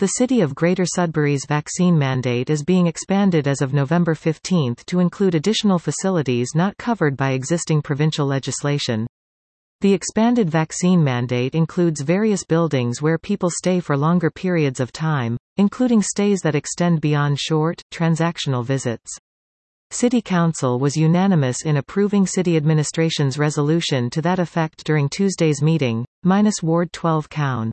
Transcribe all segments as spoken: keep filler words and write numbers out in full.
The City of Greater Sudbury's vaccine mandate is being expanded as of November fifteenth to include additional facilities not covered by existing provincial legislation. The expanded vaccine mandate includes various buildings where people stay for longer periods of time, including stays that extend beyond short, transactional visits. City Council was unanimous in approving City Administration's resolution to that effect during Tuesday's meeting, minus Ward twelve Cown.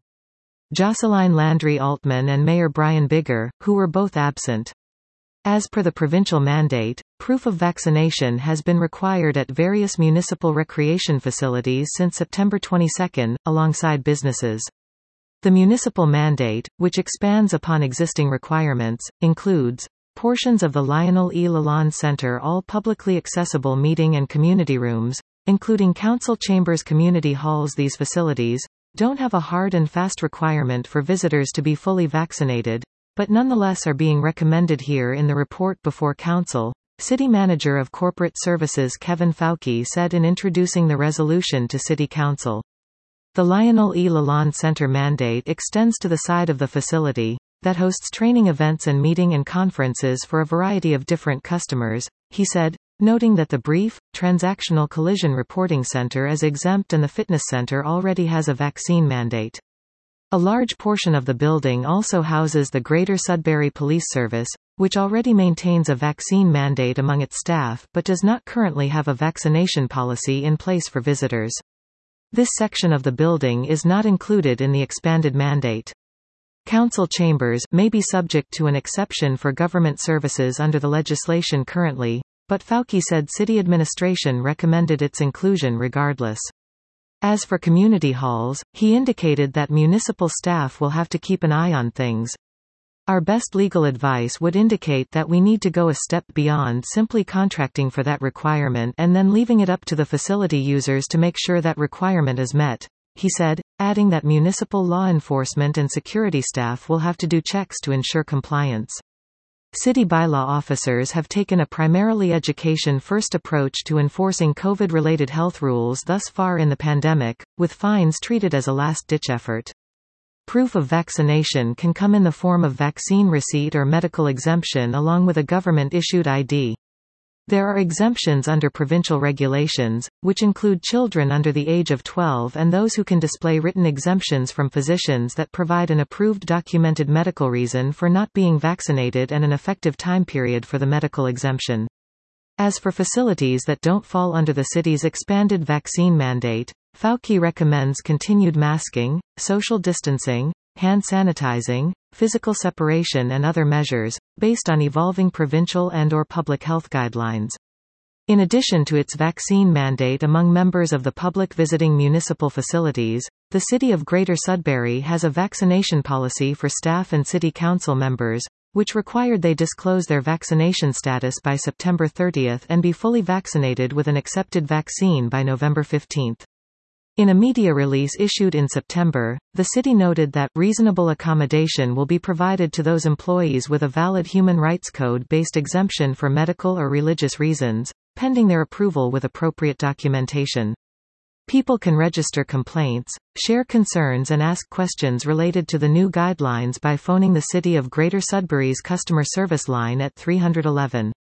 Jocelyn Landry Altman and Mayor Brian Bigger, who were both absent. As per the provincial mandate, proof of vaccination has been required at various municipal recreation facilities since September twenty-second, alongside businesses. The municipal mandate, which expands upon existing requirements, includes portions of the Lionel E. Lalonde Centre all publicly accessible meeting and community rooms, including council chambers community halls. These facilities don't have a hard and fast requirement for visitors to be fully vaccinated, but nonetheless are being recommended here in the report before Council. City Manager of Corporate Services Kevin Fauci said in introducing the resolution to City Council. The Lionel E. Lalonde Centre mandate extends to the side of the facility that hosts training events and meeting and conferences for a variety of different customers, he said, noting that the brief, transactional collision reporting center is exempt and the fitness center already has a vaccine mandate. A large portion of the building also houses the Greater Sudbury Police Service, which already maintains a vaccine mandate among its staff but does not currently have a vaccination policy in place for visitors. This section of the building is not included in the expanded mandate. Council chambers may be subject to an exception for government services under the legislation currently, but Fauci said city administration recommended its inclusion regardless. As for community halls, he indicated that municipal staff will have to keep an eye on things. Our best legal advice would indicate that we need to go a step beyond simply contracting for that requirement and then leaving it up to the facility users to make sure that requirement is met, he said, adding that municipal law enforcement and security staff will have to do checks to ensure compliance. City bylaw officers have taken a primarily education-first approach to enforcing COVID-related health rules thus far in the pandemic, with fines treated as a last-ditch effort. Proof of vaccination can come in the form of vaccine receipt or medical exemption along with a government-issued I D. There are exemptions under provincial regulations, which include children under the age of twelve and those who can display written exemptions from physicians that provide an approved documented medical reason for not being vaccinated and an effective time period for the medical exemption. As for facilities that don't fall under the city's expanded vaccine mandate, Fauci recommends continued masking, social distancing, hand sanitizing, physical separation and other measures, based on evolving provincial and or public health guidelines. In addition to its vaccine mandate among members of the public visiting municipal facilities, the City of Greater Sudbury has a vaccination policy for staff and City Council members, which required they disclose their vaccination status by September thirtieth and be fully vaccinated with an accepted vaccine by November fifteenth. In a media release issued in September, the city noted that reasonable accommodation will be provided to those employees with a valid Human Rights Code-based exemption for medical or religious reasons, pending their approval with appropriate documentation. People can register complaints, share concerns and ask questions related to the new guidelines by phoning the City of Greater Sudbury's customer service line at three one one.